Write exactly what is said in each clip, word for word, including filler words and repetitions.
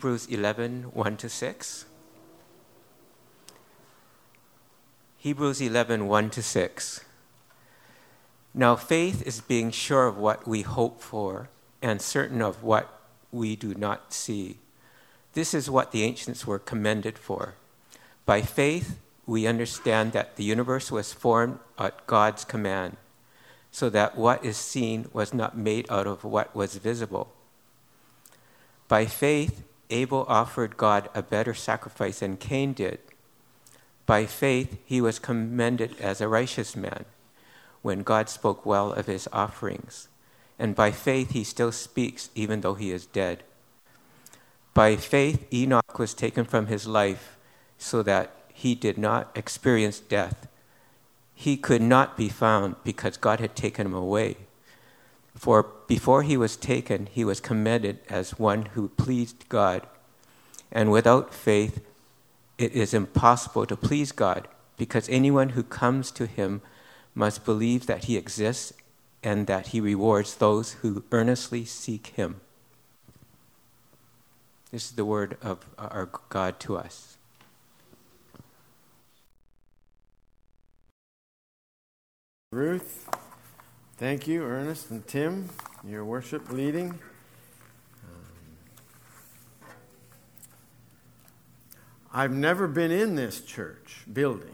Hebrews eleven, one to six. Hebrews eleven, one to six. Now faith is being sure of what we hope for and certain of what we do not see. This is what the ancients were commended for. By faith, we understand that the universe was formed at God's command, so that what is seen was not made out of what was visible. By faith, Abel offered God a better sacrifice than Cain did. By faith, he was commended as a righteous man when God spoke well of his offerings. And by faith, he still speaks even though he is dead. By faith, Enoch was taken from his life so that he did not experience death. He could not be found because God had taken him away. For before he was taken, he was commended as one who pleased God. And without faith, it is impossible to please God, because anyone who comes to him must believe that he exists and that he rewards those who earnestly seek him. This is the word of our God to us. Ruth, thank you, Ernest and Tim, your worship leading. Um, I've never been in this church building.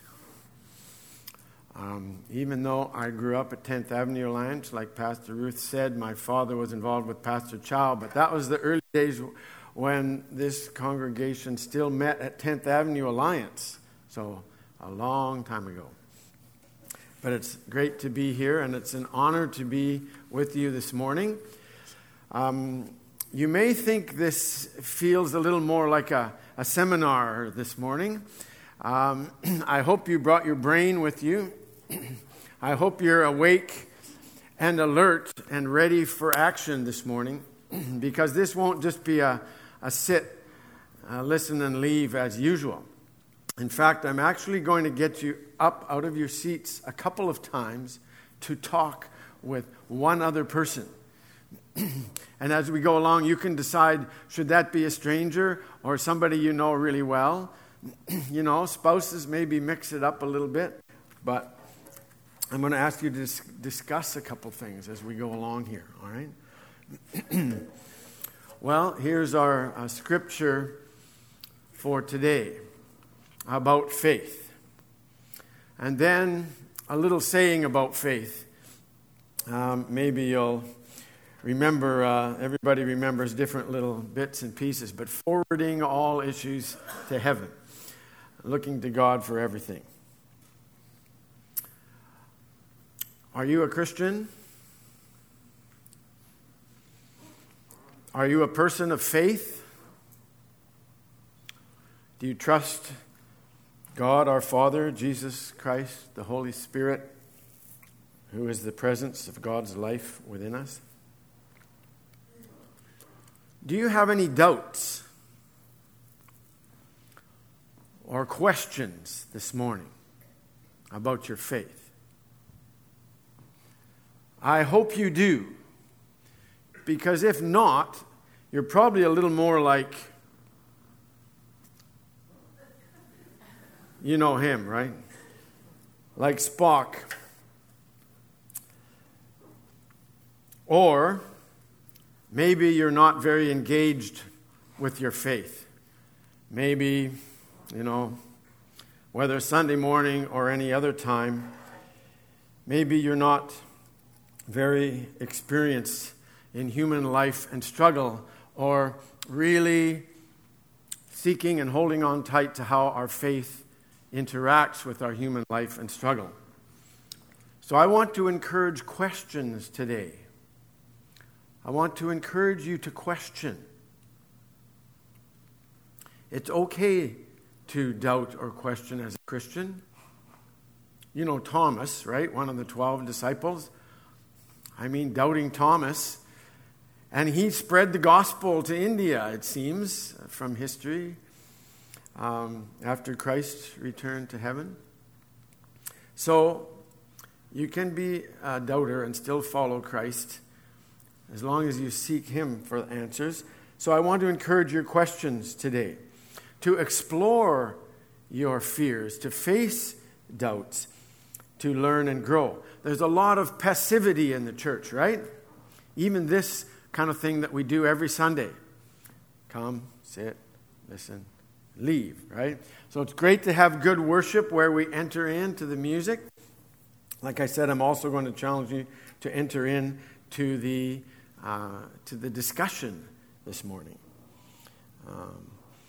Um, even though I grew up at tenth Avenue Alliance, like Pastor Ruth said, my father was involved with Pastor Chow, but that was the early days when this congregation still met at tenth Avenue Alliance, so a long time ago. But it's great to be here, and it's an honor to be with you this morning. Um, you may think this feels a little more like a, a seminar this morning. Um, I hope you brought your brain with you. I hope you're awake and alert and ready for action this morning, because this won't just be a, a sit, uh, listen, and leave as usual. In fact, I'm actually going to get you up out of your seats a couple of times to talk with one other person. And as we go along, you can decide, should that be a stranger or somebody you know really well? You know, spouses maybe mix it up a little bit, but I'm going to ask you to dis- discuss a couple things as we go along here, all right? Well, here's our uh, scripture for today about faith. And then a little saying about faith. Um, maybe you'll remember, uh, everybody remembers different little bits and pieces, but forwarding all issues to heaven, looking to God for everything. Are you a Christian? Are you a person of faith? Do you trust God our Father, Jesus Christ, the Holy Spirit, who is the presence of God's life within us? Do you have any doubts or questions this morning about your faith? I hope you do, because if not, you're probably a little more like, you know him, right? Like Spock. Or maybe you're not very engaged with your faith. Maybe, you know, whether Sunday morning or any other time, maybe you're not very experienced in human life and struggle, or really seeking and holding on tight to how our faith interacts with our human life and struggle. So I want to encourage questions today. I want to encourage you to question. It's okay to doubt or question as a Christian. You know Thomas, right? One of the twelve disciples. I mean, doubting Thomas. And he spread the gospel to India, it seems, from history. Um, after Christ returned to heaven. So you can be a doubter and still follow Christ as long as you seek him for answers. So I want to encourage your questions today, to explore your fears, to face doubts, to learn and grow. There's a lot of passivity in the church, right? Even this kind of thing that we do every Sunday. Come, sit, listen, leave, right? So it's great to have good worship where we enter into the music. Like I said, I'm also going to challenge you to enter in to the, uh, to the discussion this morning. Um,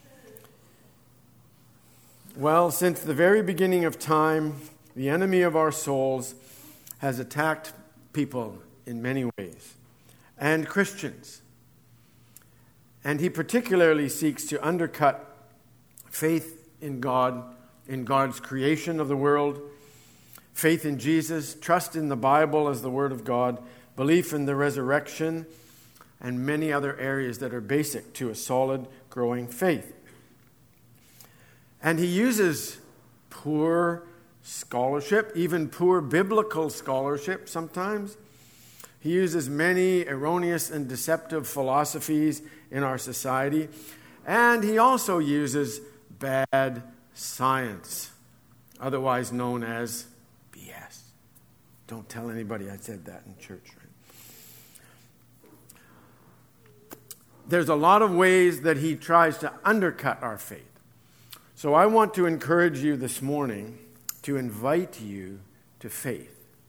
well, since the very beginning of time, the enemy of our souls has attacked people in many ways, and Christians. And he particularly seeks to undercut faith in God, in God's creation of the world, faith in Jesus, trust in the Bible as the Word of God, belief in the resurrection, and many other areas that are basic to a solid, growing faith. And he uses poor scholarship, even poor biblical scholarship sometimes. He uses many erroneous and deceptive philosophies in our society. And he also uses bad science, otherwise known as B S. Don't tell anybody I said that in church. Right? There's a lot of ways that he tries to undercut our faith. So I want to encourage you this morning to invite you to faith.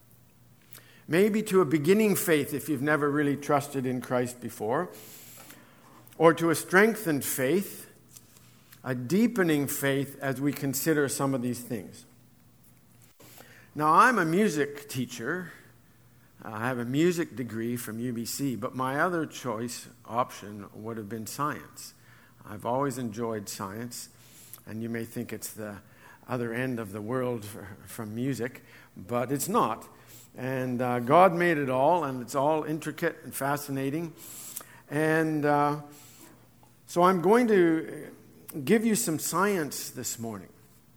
Maybe to a beginning faith if you've never really trusted in Christ before, or to a strengthened faith, a deepening faith as we consider some of these things. Now, I'm a music teacher. I have a music degree from U B C, but my other choice option would have been science. I've always enjoyed science, and you may think it's the other end of the world for, from music, but it's not. And uh, God made it all, and it's all intricate and fascinating. And uh, so I'm going to give you some science this morning.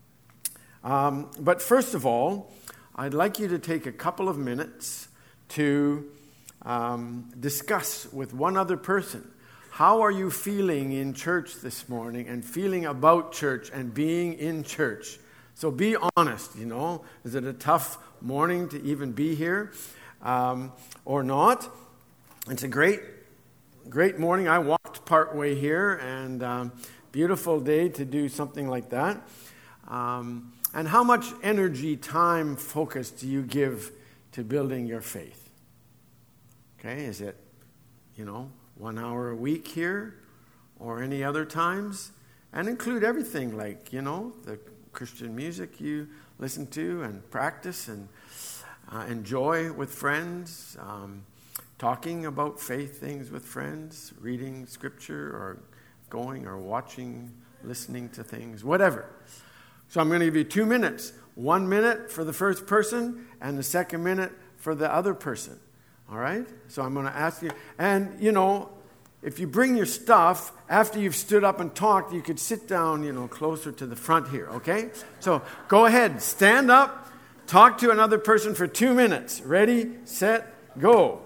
Um, but first of all, I'd like you to take a couple of minutes to um, discuss with one other person. How are you feeling in church this morning, and feeling about church and being in church? So be honest, you know. Is it a tough morning to even be here um, or not? It's a great, great morning. I walked partway here, and um, beautiful day to do something like that. Um, and how much energy, time, focus do you give to building your faith? Okay, is it, you know, one hour a week here or any other times? And include everything like, you know, the Christian music you listen to and practice and uh, enjoy with friends, um, talking about faith things with friends, reading scripture or going or watching, listening to things, whatever. So I'm going to give you two minutes. One minute for the first person and the second minute for the other person. All right? So I'm going to ask you, and, you know, if you bring your stuff, after you've stood up and talked, you could sit down, you know, closer to the front here, okay? So go ahead, stand up, talk to another person for two minutes. Ready, set, go.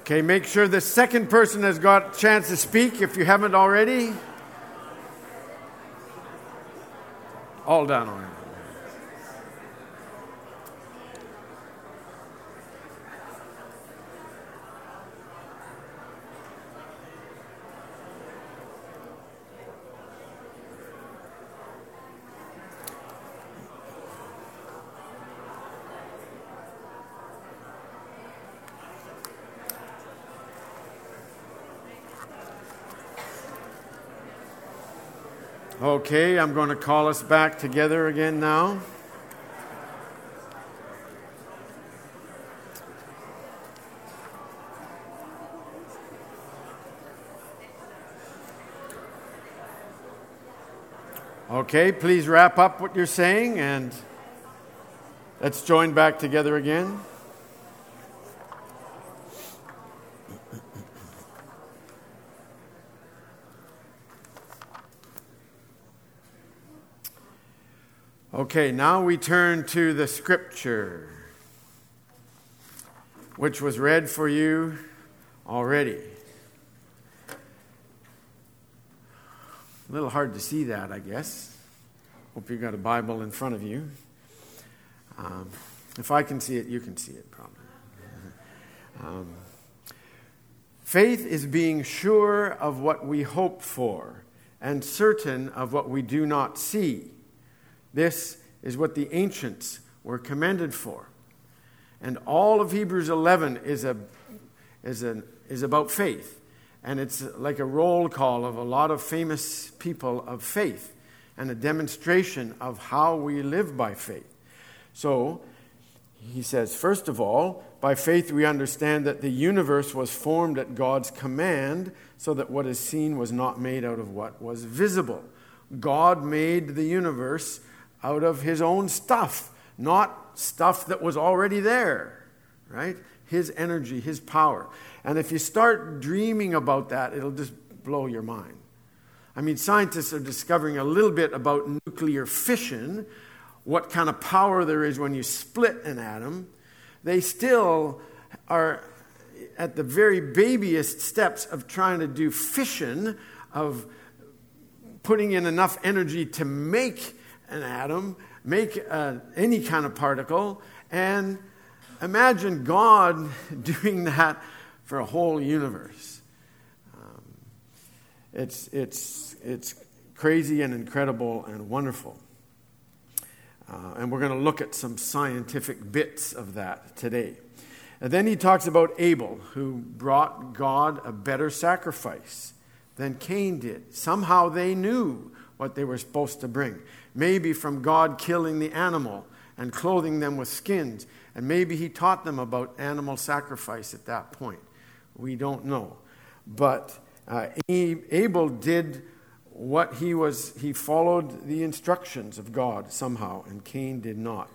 Okay, make sure the second person has got a chance to speak if you haven't already. All done already. Okay, I'm going to call us back together again now. Okay, please wrap up what you're saying and let's join back together again. Okay, now we turn to the scripture, which was read for you already. A little hard to see that, I guess. Hope you've got a Bible in front of you. Um, if I can see it, you can see it probably. Um, faith is being sure of what we hope for and certain of what we do not see. This is what the ancients were commended for. And all of Hebrews eleven is a is a is about faith. And it's like a roll call of a lot of famous people of faith and a demonstration of how we live by faith. So, he says, first of all, by faith we understand that the universe was formed at God's command, so that what is seen was not made out of what was visible. God made the universe out of his own stuff, not stuff that was already there, right? His energy, his power. And if you start dreaming about that, it'll just blow your mind. I mean, scientists are discovering a little bit about nuclear fission, what kind of power there is when you split an atom. They still are at the very babyest steps of trying to do fission, of putting in enough energy to make an atom, make uh, any kind of particle, and imagine God doing that for a whole universe. Um, it's it's it's crazy and incredible and wonderful. Uh, and we're going to look at some scientific bits of that today. And then he talks about Abel, who brought God a better sacrifice than Cain did. Somehow they knew what they were supposed to bring. Maybe from God killing the animal and clothing them with skins. And maybe he taught them about animal sacrifice at that point. We don't know. But uh, Abel did what he was, he followed the instructions of God somehow, and Cain did not.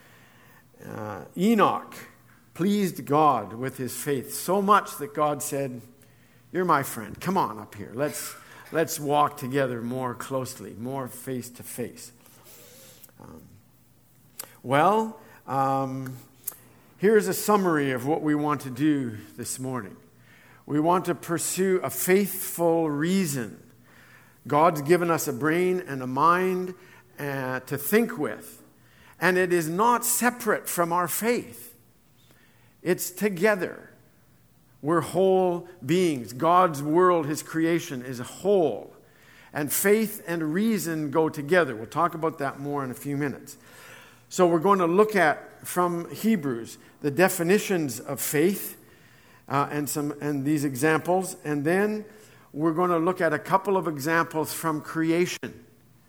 Uh, Enoch pleased God with his faith so much that God said, "You're my friend. Come on up here. Let's let's walk together more closely, more face to face." Um, well, um, here's a summary of what we want to do this morning. We want to pursue a faithful reason. God's given us a brain and a mind uh, to think with, and it is not separate from our faith. It's together. We're whole beings. God's world, his creation, is a whole. And faith and reason go together. We'll talk about that more in a few minutes. So we're going to look at, from Hebrews, the definitions of faith uh, and some and these examples. And then we're going to look at a couple of examples from creation.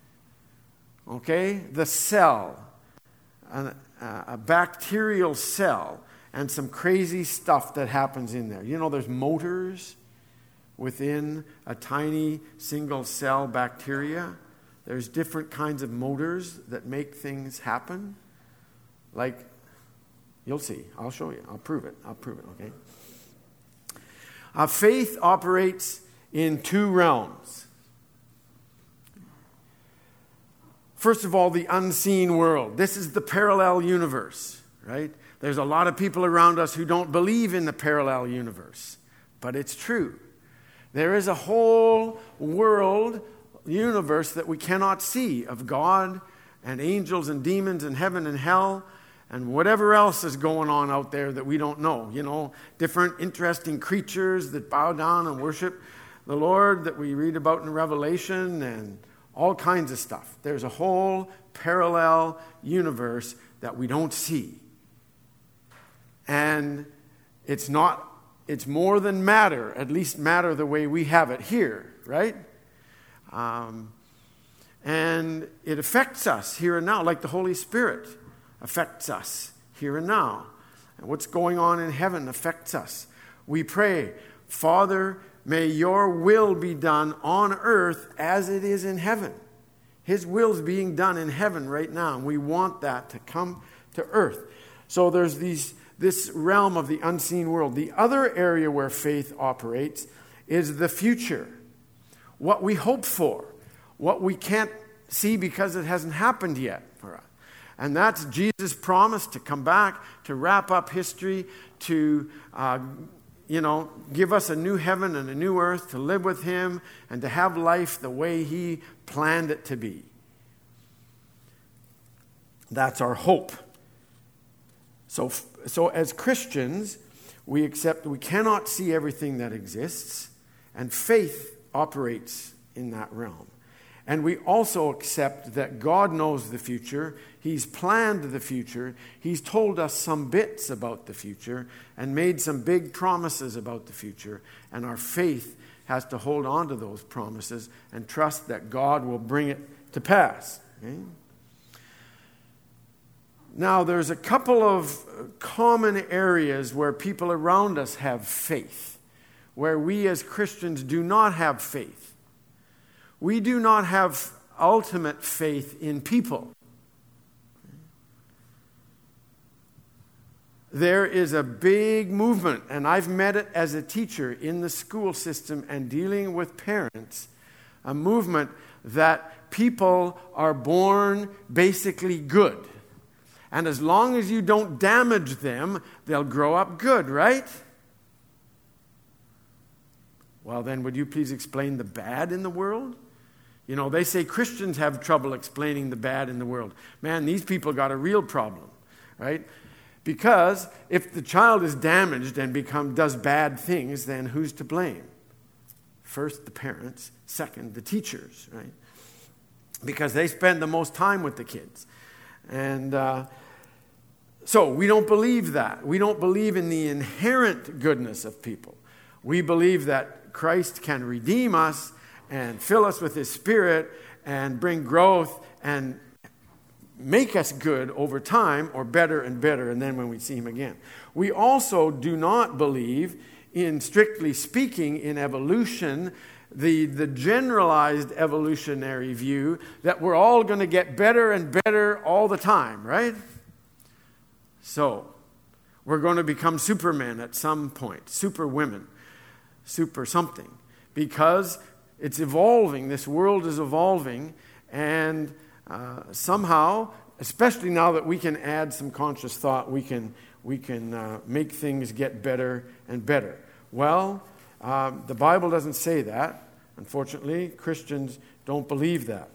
Okay? The cell, a, a bacterial cell, and some crazy stuff that happens in there. You know, there's motors within a tiny single-cell bacteria. There's different kinds of motors that make things happen. Like, you'll see. I'll show you. I'll prove it. I'll prove it, okay? Uh, faith operates in two realms. First of all, the unseen world. This is the parallel universe, right? There's a lot of people around us who don't believe in the parallel universe, but it's true. There is a whole world, universe that we cannot see of God and angels and demons and heaven and hell and whatever else is going on out there that we don't know. You know, different interesting creatures that bow down and worship the Lord that we read about in Revelation and all kinds of stuff. There's a whole parallel universe that we don't see. And it's not, it's more than matter, at least matter the way we have it here, right? Um, and it affects us here and now, like the Holy Spirit affects us here and now. And what's going on in heaven affects us. We pray, Father, may your will be done on earth as it is in heaven. His will's being done in heaven right now, and we want that to come to earth. So there's these this realm of the unseen world. The other area where faith operates is the future. What we hope for. What we can't see because it hasn't happened yet for us. And that's Jesus' promise to come back, to wrap up history, to, uh, you know, give us a new heaven and a new earth, to live with him, and to have life the way he planned it to be. That's our hope. So, so as Christians, we accept we cannot see everything that exists, and faith operates in that realm. And we also accept that God knows the future. He's planned the future. He's told us some bits about the future and made some big promises about the future. And our faith has to hold on to those promises and trust that God will bring it to pass. Okay? Now, there's a couple of common areas where people around us have faith, where we as Christians do not have faith. We do not have ultimate faith in people. There is a big movement, and I've met it as a teacher in the school system and dealing with parents, a movement that people are born basically good. And as long as you don't damage them, they'll grow up good, right? Well, then, would you please explain the bad in the world? You know, they say Christians have trouble explaining the bad in the world. Man, these people got a real problem, right? Because if the child is damaged and become does bad things, then who's to blame? First, the parents. Second, the teachers, right? Because they spend the most time with the kids. And uh, so we don't believe that. We don't believe in the inherent goodness of people. We believe that Christ can redeem us and fill us with his Spirit and bring growth and make us good over time, or better and better, and then when we see him again. We also do not believe in, strictly speaking, in evolution, the, the generalized evolutionary view that we're all going to get better and better all the time, right? So, we're going to become supermen at some point, super women, super something, because it's evolving, this world is evolving, and Uh, somehow, especially now that we can add some conscious thought, we can we can uh, make things get better and better. Well, uh, the Bible doesn't say that. Unfortunately, Christians don't believe that.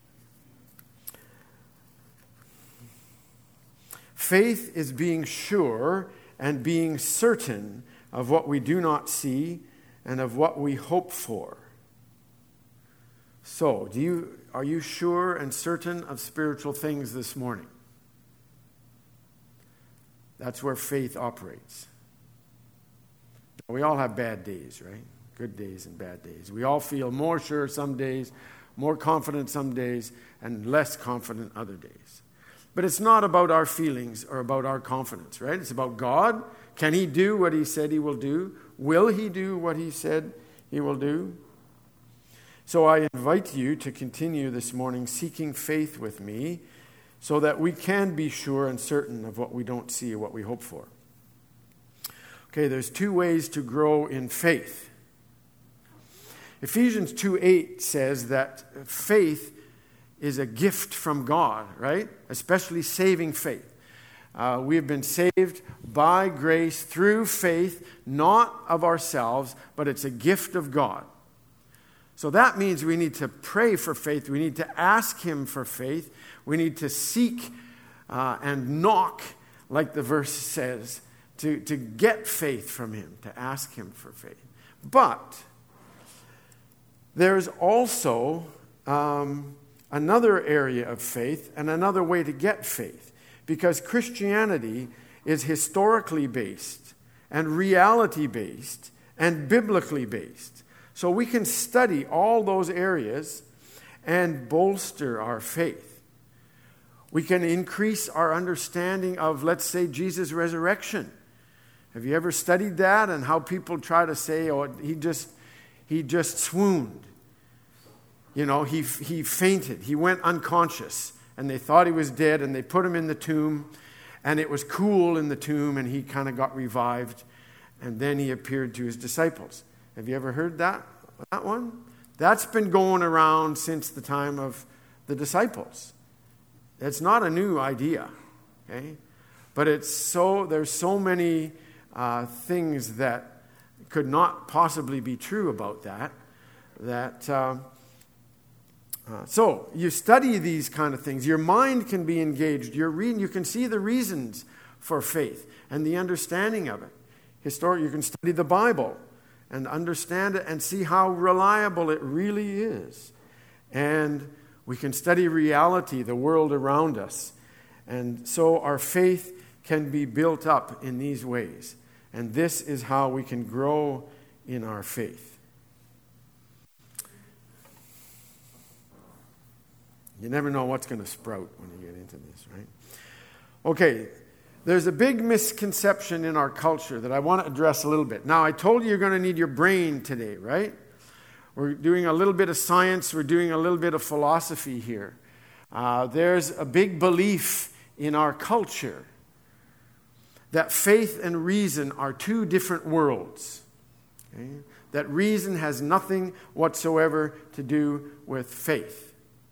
Faith is being sure and being certain of what we do not see and of what we hope for. So, do you are you sure and certain of spiritual things this morning? That's where faith operates. We all have bad days, right? Good days and bad days. We all feel more sure some days, more confident some days, and less confident other days. But it's not about our feelings or about our confidence, right? It's about God. Can he do what he said he will do? Will he do what he said he will do? So I invite you to continue this morning seeking faith with me so that we can be sure and certain of what we don't see or what we hope for. Okay, there's two ways to grow in faith. Ephesians two eight says that faith is a gift from God, right? Especially saving faith. Uh, we have been saved by grace through faith, not of ourselves, but it's a gift of God. So that means we need to pray for faith. We need to ask Him for faith. We need to seek uh, and knock, like the verse says, to, to get faith from Him, to ask Him for faith. But there's also um, another area of faith and another way to get faith. Because Christianity is historically based and reality based and biblically based. So we can study all those areas and bolster our faith. We can increase our understanding of, let's say, Jesus' resurrection. Have you ever studied that and how people try to say, oh, he just he just swooned. You know, he he fainted. He went unconscious. And they thought he was dead, and they put him in the tomb, and it was cool in the tomb, and he kind of got revived, and then he appeared to his disciples. Have you ever heard that, that one? That's been going around since the time of the disciples. It's not a new idea, okay? But it's so there's so many uh, things that could not possibly be true about that, that... Uh, Uh, so, you study these kind of things. Your mind can be engaged. You're reading, you can see the reasons for faith and the understanding of it. Historic, you can study the Bible and understand it and see how reliable it really is. And we can study reality, the world around us. And so our faith can be built up in these ways. And this is how we can grow in our faith. You never know what's going to sprout when you get into this, right? Okay, there's a big misconception in our culture that I want to address a little bit. Now, I told you you're going to need your brain today, right? We're doing a little bit of science. We're doing a little bit of philosophy here. Uh, there's a big belief in our culture that faith and reason are two different worlds. Okay? That reason has nothing whatsoever to do with faith.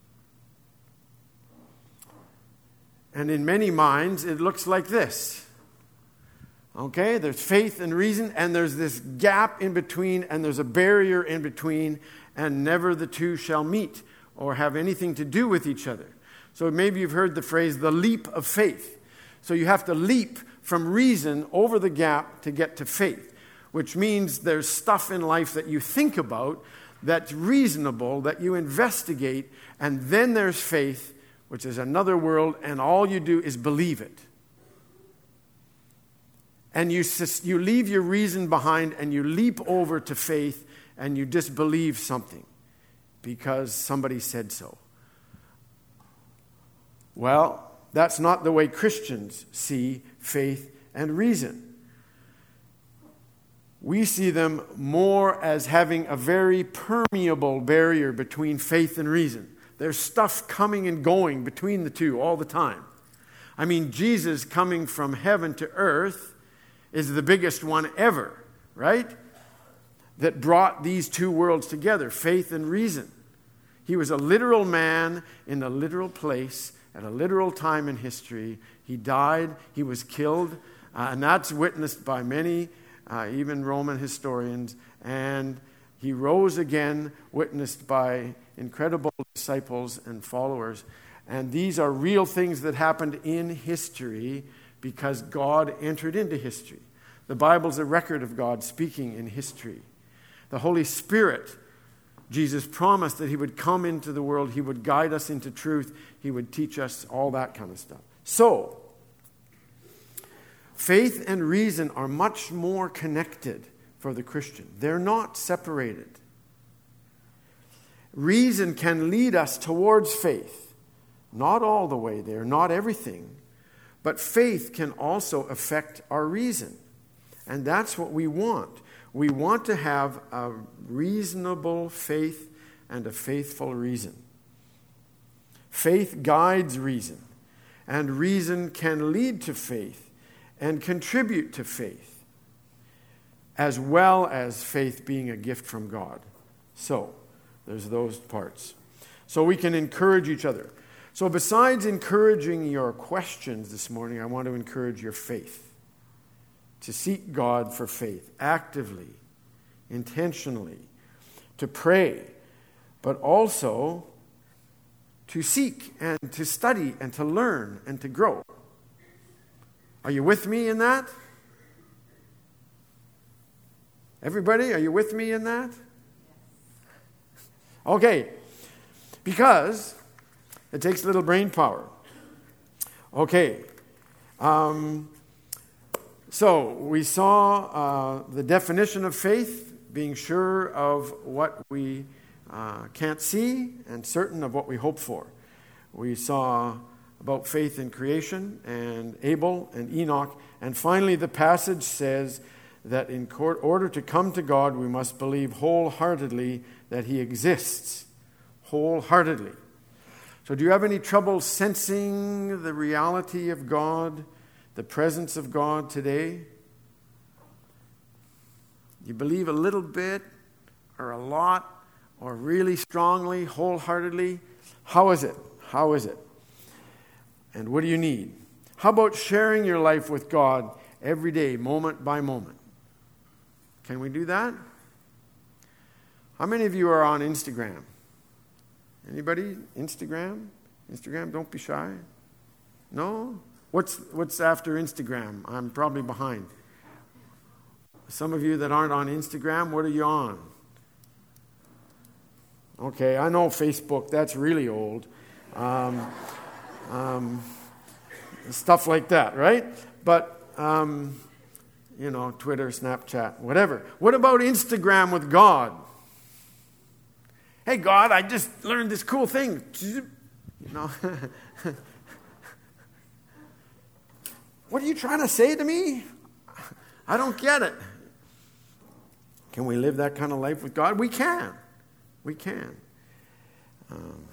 And in many minds, it looks like this. Okay, there's faith and reason, and there's this gap in between, and there's a barrier in between, and never the two shall meet or have anything to do with each other. So maybe you've heard the phrase, the leap of faith. So you have to leap from reason over the gap to get to faith, which means there's stuff in life that you think about that's reasonable, that you investigate, and then there's faith, which is another world, and all you do is believe it. And you, you leave your reason behind, and you leap over to faith, and you disbelieve something because somebody said so. Well, that's not the way Christians see faith and reason. We see them more as having a very permeable barrier between faith and reason. There's stuff coming and going between the two all the time. I mean, Jesus coming from heaven to earth is the biggest one ever, right? That brought these two worlds together, faith and reason. He was a literal man in a literal place at a literal time in history. He died, he was killed, uh, and that's witnessed by many, uh, even Roman historians. And he rose again, witnessed by incredible disciples and followers. And these are real things that happened in history because God entered into history. The Bible's a record of God speaking in history. The Holy Spirit, Jesus promised that He would come into the world, He would guide us into truth, He would teach us all that kind of stuff. So, faith and reason are much more connected for the Christian. They're not separated. Reason can lead us towards faith. Not all the way there, not everything. But faith can also affect our reason. And that's what we want. We want to have a reasonable faith and a faithful reason. Faith guides reason. And reason can lead to faith and contribute to faith, as well as faith being a gift from God. So, there's those parts. So we can encourage each other. So besides encouraging your questions this morning, I want to encourage your faith. To seek God for faith, actively, intentionally, to pray, but also to seek and to study and to learn and to grow. Are you with me in that? Everybody, are you with me in that? Okay, because it takes a little brain power. Okay, um, so we saw uh, the definition of faith, being sure of what we uh, can't see and certain of what we hope for. We saw about faith in creation and Abel and Enoch. And finally, the passage says that in order to come to God, we must believe wholeheartedly that He exists. Wholeheartedly. So do you have any trouble sensing the reality of God, the presence of God today? You believe a little bit, or a lot, or really strongly, wholeheartedly? How is it? How is it? And what do you need? How about sharing your life with God every day, moment by moment? Can we do that? How many of you are on Instagram? Anybody? Instagram? Instagram, don't be shy. No? What's what's after Instagram? I'm probably behind. Some of you that aren't on Instagram, what are you on? Okay, I know Facebook, that's really old. Um, um, stuff like that, right? But, um, you know, Twitter, Snapchat, whatever. What about Instagram with God? Hey, God, I just learned this cool thing. You know, what are you trying to say to me? I don't get it. Can we live that kind of life with God? We can. We can. Um,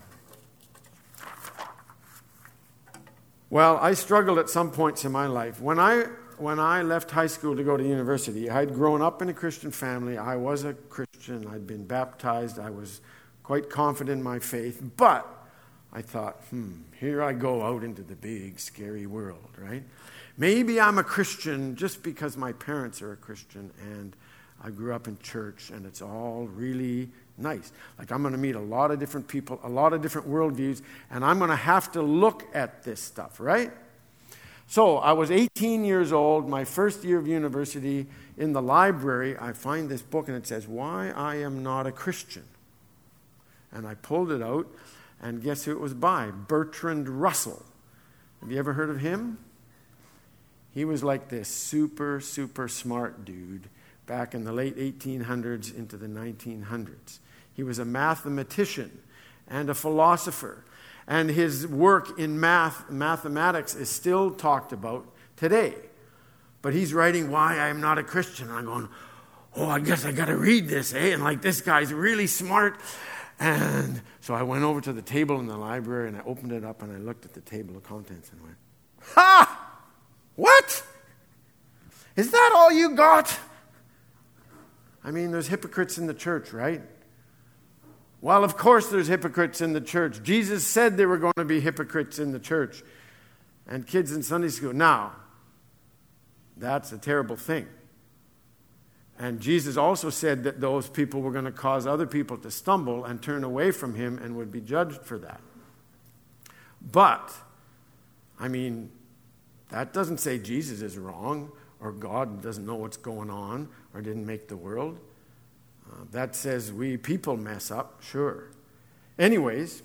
well, I struggled at some points in my life. When I when I left high school to go to university, I had grown up in a Christian family. I was a Christian. I'd been baptized. I was quite confident in my faith. But I thought, hmm, here I go out into the big, scary world, right? Maybe I'm a Christian just because my parents are a Christian and I grew up in church and it's all really nice. Like I'm going to meet a lot of different people, a lot of different worldviews, and I'm going to have to look at this stuff, right? So I was eighteen years old, my first year of university. In the library, I find this book and it says, Why I Am Not a Christian. And I pulled it out, and guess who it was by? Bertrand Russell. Have you ever heard of him? He was like this super, super smart dude back in the late eighteen hundreds into the nineteen hundreds. He was a mathematician and a philosopher. And his work in math, mathematics is still talked about today. But he's writing Why I Am Not a Christian. And I'm going, oh, I guess I got to read this, eh? And like, this guy's really smart. And so I went over to the table in the library and I opened it up and I looked at the table of contents and went, ha! What? Is that all you got? I mean, there's hypocrites in the church, right? Well, of course there's hypocrites in the church. Jesus said there were going to be hypocrites in the church. And kids in Sunday school. Now, that's a terrible thing. And Jesus also said that those people were going to cause other people to stumble and turn away from him and would be judged for that. But, I mean, that doesn't say Jesus is wrong or God doesn't know what's going on or didn't make the world. Uh, that says we people mess up, sure. Anyways,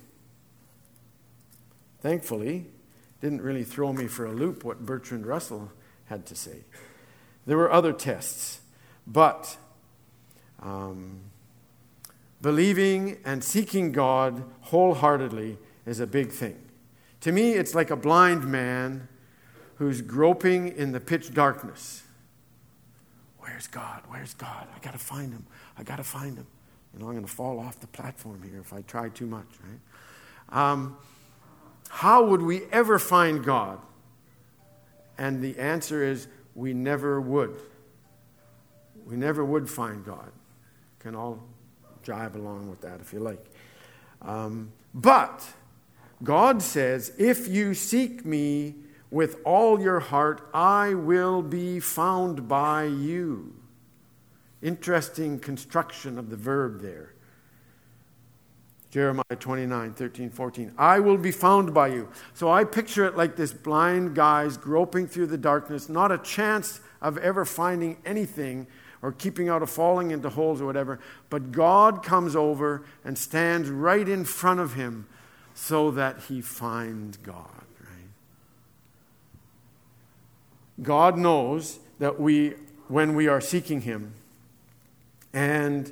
thankfully, didn't really throw me for a loop what Bertrand Russell had to say. There were other tests, but um, believing and seeking God wholeheartedly is a big thing. To me, it's like a blind man who's groping in the pitch darkness. Where's God? Where's God? I got to find him. I got to find him. You know, I'm going to fall off the platform here if I try too much, right? Um, how would we ever find God? And the answer is we never would. We never would find God. Can all jive along with that if you like. Um, but God says, if you seek me with all your heart, I will be found by you. Interesting construction of the verb there. Jeremiah twenty-nine, thirteen, fourteen. I will be found by you. So I picture it like this blind guy's groping through the darkness, not a chance of ever finding anything or keeping out of falling into holes or whatever. But God comes over and stands right in front of him so that he finds God. Right? God knows that we, when we are seeking him, and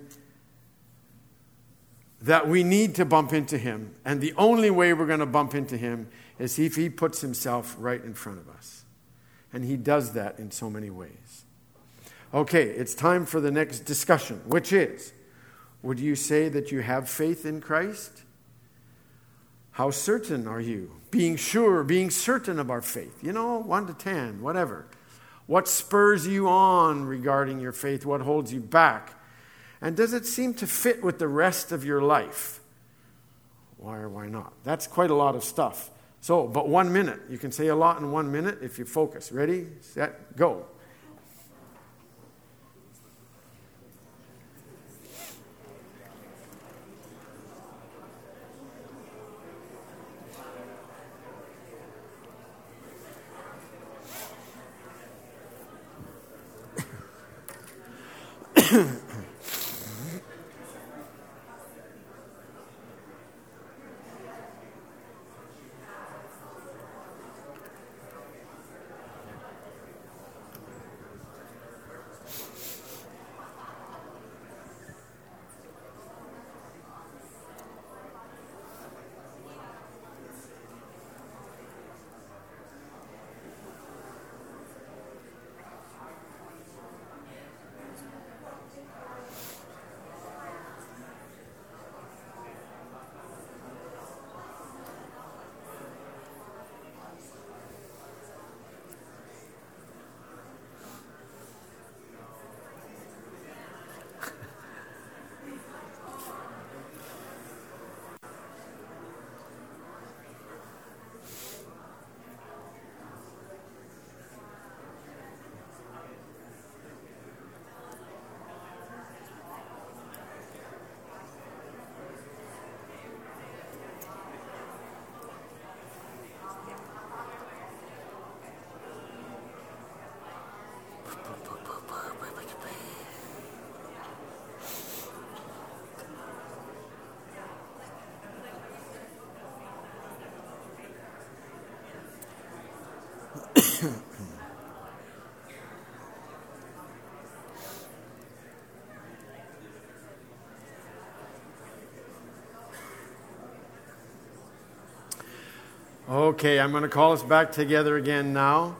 that we need to bump into him. And the only way we're going to bump into him is if he puts himself right in front of us. And he does that in so many ways. Okay, it's time for the next discussion, which is, would you say that you have faith in Christ? How certain are you? Being sure, being certain of our faith. You know, one to ten, whatever. What spurs you on regarding your faith? What holds you back? And does it seem to fit with the rest of your life? Why or why not? That's quite a lot of stuff. So, but one minute. You can say a lot in one minute if you focus. Ready, set, go. Okay, I'm going to call us back together again now.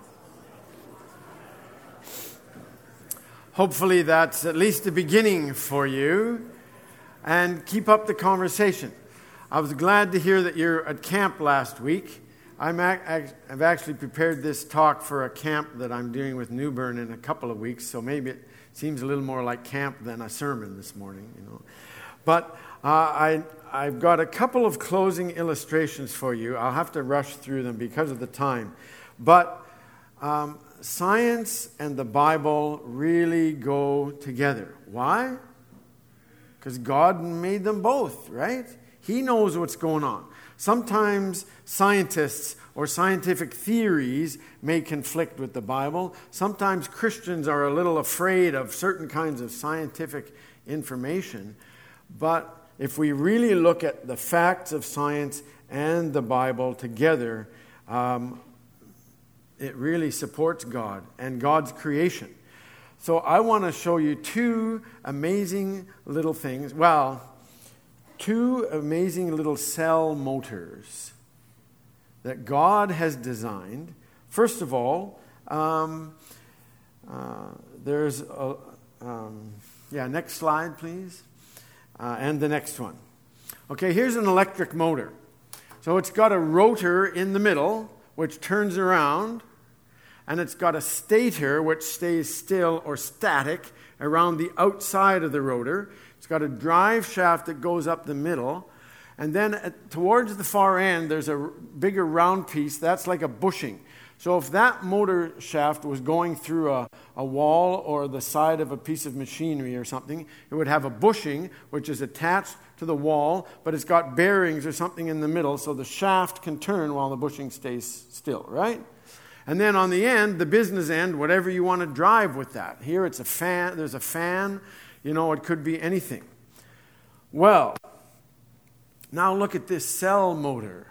Hopefully that's at least the beginning for you. And keep up the conversation. I was glad to hear that you're at camp last week. I'm ac- I've actually prepared this talk for a camp that I'm doing with Newburn in a couple of weeks, so maybe it seems a little more like camp than a sermon this morning, you know. But uh, I, I've got a couple of closing illustrations for you. I'll have to rush through them because of the time. But um, science and the Bible really go together. Why? Because God made them both, right? He knows what's going on. Sometimes scientists or scientific theories may conflict with the Bible. Sometimes Christians are a little afraid of certain kinds of scientific information. But if we really look at the facts of science and the Bible together, um, it really supports God and God's creation. So I want to show you two amazing little things. Well, two amazing little cell motors that God has designed. First of all, um, uh, there's a, um, yeah, next slide, please. Uh, and the next one. Okay, here's an electric motor. So it's got a rotor in the middle, which turns around, and it's got a stator, which stays still or static around the outside of the rotor. It's got a drive shaft that goes up the middle, And then at, towards the far end, there's a bigger round piece. That's like a bushing. So if that motor shaft was going through a, a wall or the side of a piece of machinery or something, it would have a bushing, which is attached to the wall, but it's got bearings or something in the middle, so the shaft can turn while the bushing stays still, right? And then on the end, the business end, whatever you want to drive with that. Here it's a fan, there's a fan, you know, it could be anything. Well, now look at this cell motor.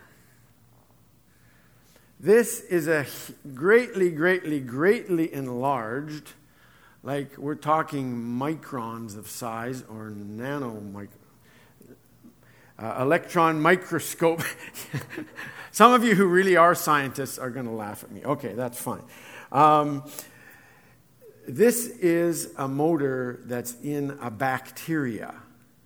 This is a greatly, greatly, greatly enlarged, like we're talking microns of size or nano microns. Uh, electron microscope. Some of you who really are scientists are going to laugh at me. Okay, that's fine. Um, this is a motor that's in a bacteria.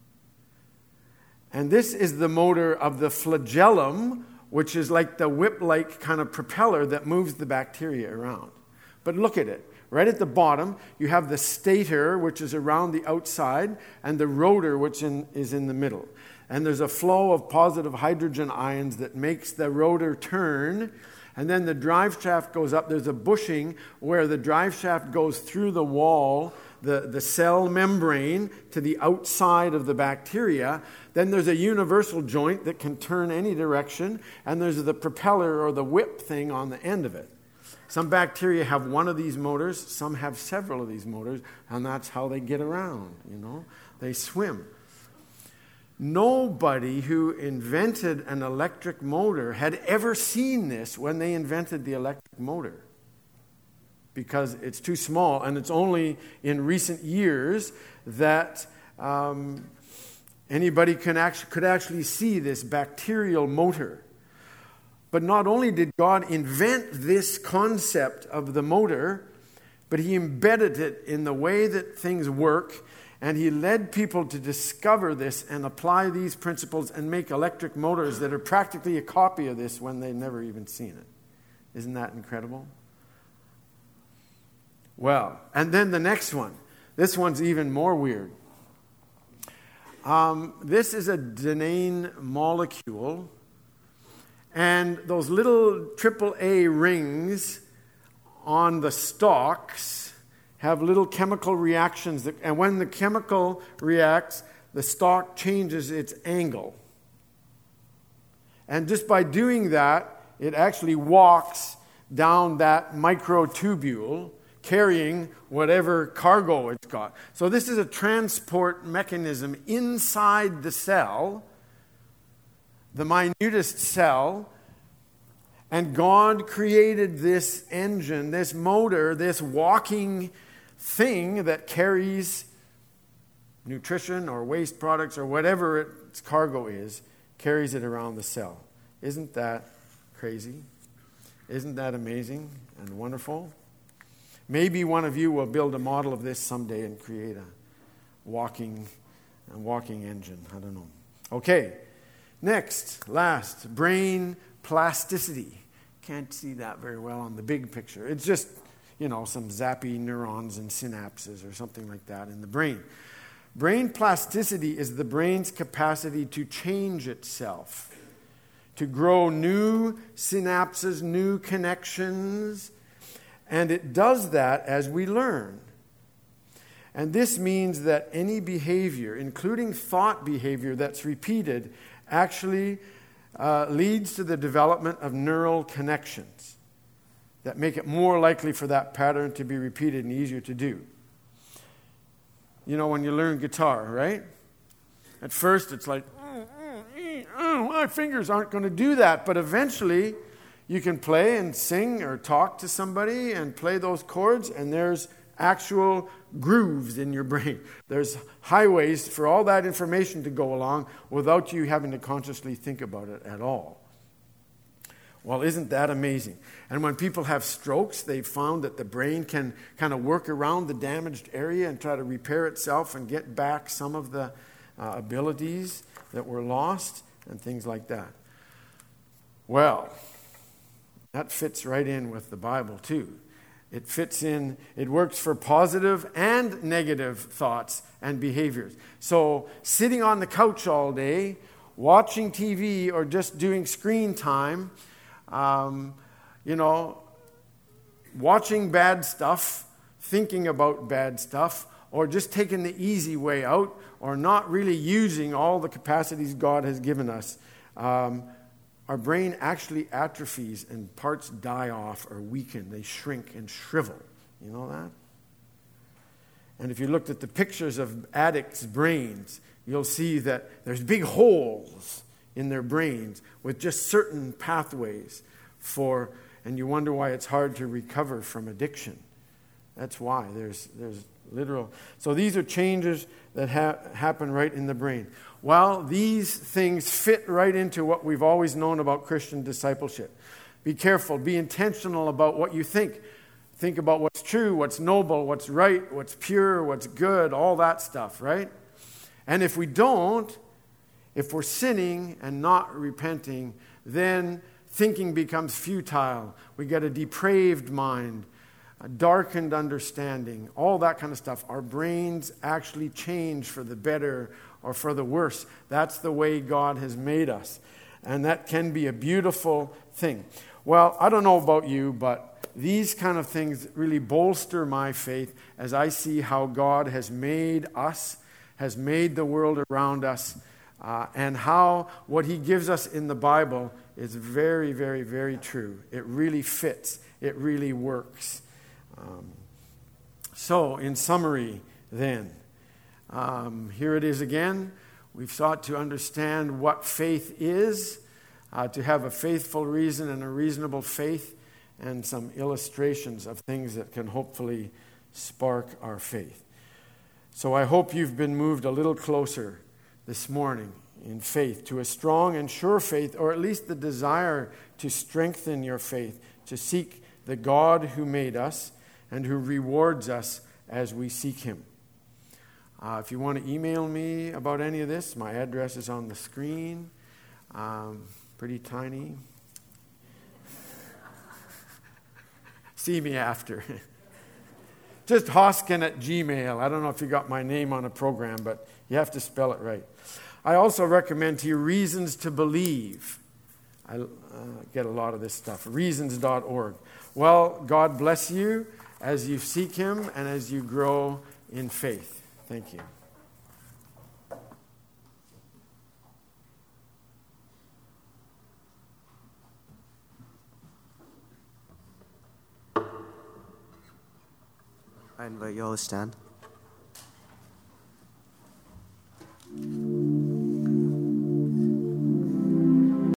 And this is the motor of the flagellum, which is like the whip-like kind of propeller that moves the bacteria around. But look at it. Right at the bottom, you have the stator, which is around the outside, and the rotor, which in, is in the middle. And there's a flow of positive hydrogen ions that makes the rotor turn. And then the drive shaft goes up. There's a bushing where the drive shaft goes through the wall, the, the cell membrane, to the outside of the bacteria. Then there's a universal joint that can turn any direction. And there's the propeller or the whip thing on the end of it. Some bacteria have one of these motors. Some have several of these motors. And that's how they get around, you know. They swim. Nobody who invented an electric motor had ever seen this when they invented the electric motor, because it's too small, and it's only in recent years that um, anybody can actually, could actually see this bacterial motor. But not only did God invent this concept of the motor, but he embedded it in the way that things work. And he led people to discover this and apply these principles and make electric motors that are practically a copy of this when they've never even seen it. Isn't that incredible? Well, and then the next one. This one's even more weird. Um, this is a denane molecule. And those little triple A rings on the stalks have little chemical reactions. That, and when the chemical reacts, the stalk changes its angle. And just by doing that, it actually walks down that microtubule, carrying whatever cargo it's got. So this is a transport mechanism inside the cell, the minutest cell. And God created this engine, this motor, this walking thing that carries nutrition or waste products or whatever its cargo is, carries it around the cell. Isn't that crazy? Isn't that amazing and wonderful? Maybe one of you will build a model of this someday and create a walking, a walking engine. I don't know. Okay, next, last, brain plasticity. Can't see that very well on the big picture. It's just, you know, some zappy neurons and synapses or something like that in the brain. Brain plasticity is the brain's capacity to change itself, to grow new synapses, new connections, and it does that as we learn. And this means that any behavior, including thought behavior that's repeated, actually uh, leads to the development of neural connections that make it more likely for that pattern to be repeated and easier to do. You know, when you learn guitar, right? At first it's like, oh, oh, oh, my fingers aren't going to do that. But eventually you can play and sing or talk to somebody and play those chords, and there's actual grooves in your brain. There's highways for all that information to go along without you having to consciously think about it at all. Well, isn't that amazing? And when people have strokes, they've found that the brain can kind of work around the damaged area and try to repair itself and get back some of the uh, abilities that were lost and things like that. Well, that fits right in with the Bible too. It fits in, it works for positive and negative thoughts and behaviors. So sitting on the couch all day watching T V or just doing screen time, um, you know, watching bad stuff, thinking about bad stuff, or just taking the easy way out, or not really using all the capacities God has given us, um, our brain actually atrophies and parts die off or weaken. They shrink and shrivel. You know that? And if you looked at the pictures of addicts' brains, you'll see that there's big holes in their brains with just certain pathways for, and you wonder why it's hard to recover from addiction. That's why. There's there's literal. So these are changes that ha- happen right in the brain. Well, these things fit right into what we've always known about Christian discipleship. Be careful. Be intentional about what you think. Think about what's true, what's noble, what's right, what's pure, what's good, all that stuff, right? And if we don't, if we're sinning and not repenting, then thinking becomes futile. We get a depraved mind, a darkened understanding, all that kind of stuff. Our brains actually change for the better or for the worse. That's the way God has made us. And that can be a beautiful thing. Well, I don't know about you, but these kind of things really bolster my faith as I see how God has made us, has made the world around us, uh, and how what he gives us in the Bible is very, very, very true. It really fits. It really works. Um, so, in summary, then, um, here it is again. We've sought to understand what faith is, uh, to have a faithful reason and a reasonable faith, and some illustrations of things that can hopefully spark our faith. So I hope you've been moved a little closer this morning in faith, to a strong and sure faith, or at least the desire to strengthen your faith, to seek the God who made us and who rewards us as we seek him. Uh, if you want to email me about any of this, my address is on the screen. Um, pretty tiny. See me after. Just Hoskin at Gmail. I don't know if you got my name on a program, but you have to spell it right. I also recommend to you Reasons to Believe. I uh, get a lot of this stuff. reasons dot org. Well, God bless you as you seek him and as you grow in faith. Thank you. I invite you all to stand.